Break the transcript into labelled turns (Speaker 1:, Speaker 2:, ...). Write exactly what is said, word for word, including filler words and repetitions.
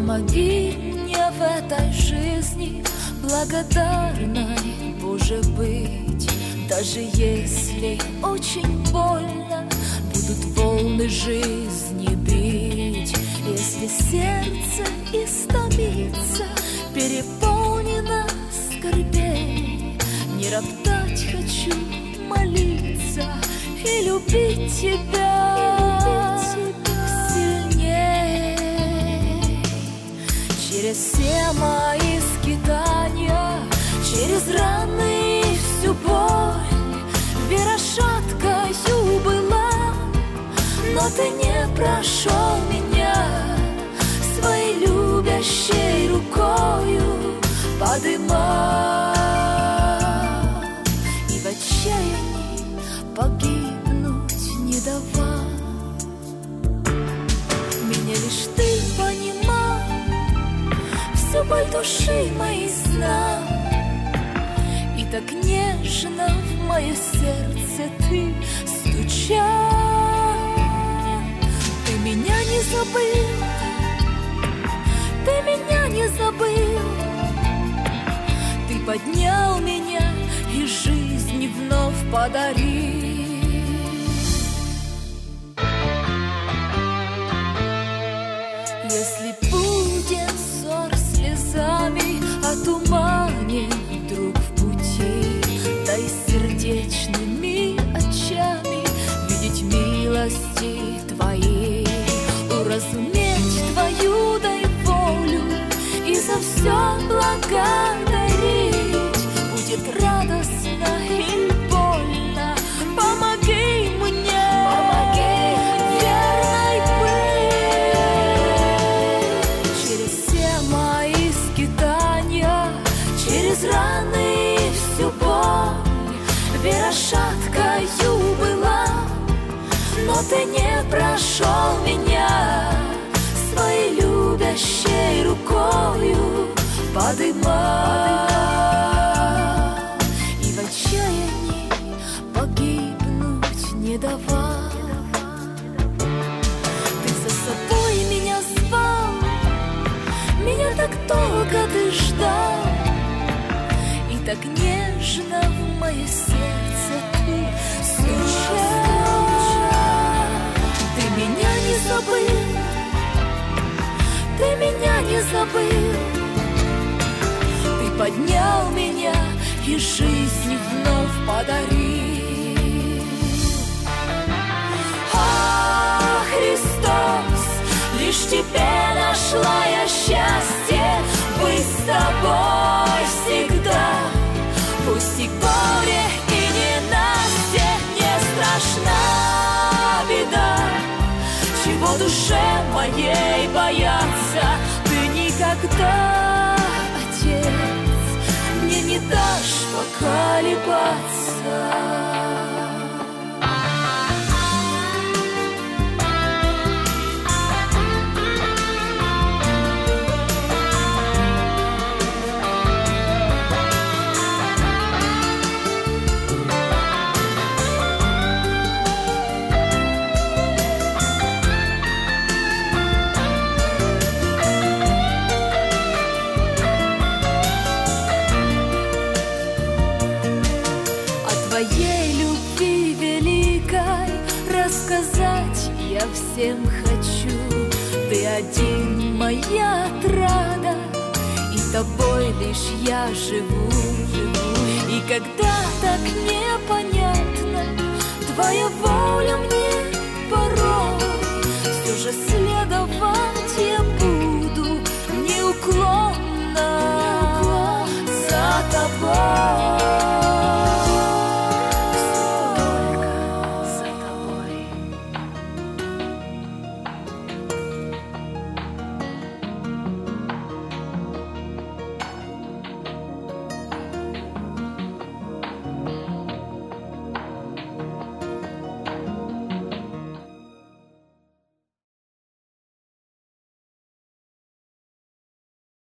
Speaker 1: Помоги мне в этой жизни благодарной, Боже, быть. Даже если очень больно, будут волны жизни бить. Если сердце истомится, переполнено скорбей, не роптать хочу, молиться и любить тебя сильнее. Через все мои скитания, через раны и всю боль, вера шаткою была, но ты не прошел меня своей любящей рукою подымал и в отчаянии погибнуть не давал. Меня лишь ты понимал, всю боль души моей знал, и так нежно в мое сердце ты стучал. Ты меня не забыл, ты меня не забыл, ты поднял меня и жизнь вновь подарил. Если будет ссор слезами, отуманит друг в пути, дай сердечными очами видеть милости твои, уразуметь твою дай волю и за все благодарить. Будет радостно или больно, помоги мне, помоги верной быть. Через все мои скитания, через раны и всю боль, вера шаткою была, но ты не прошел меня своей любящей рукою подымал и в отчаянии погибнуть не давал. Ты за собой меня звал, меня так долго ты ждал, и так нежно в мое сердце ты стучал. Ты меня не забыл, ты меня не забыл, ты поднял меня и жизнь вновь подарил. О, Христос, лишь теперь нашла я счастье быть с тобой всегда. Пусть и горе, и ненастье, не страшна беда, чего душе моей бояться ты никогда, Отец, мне не дашь поколебаться. Твоей любви великой рассказать я всем хочу. Ты один моя отрада, и тобой лишь я живу, живу. И когда так непонятно твоя воля мне порой, все же следовать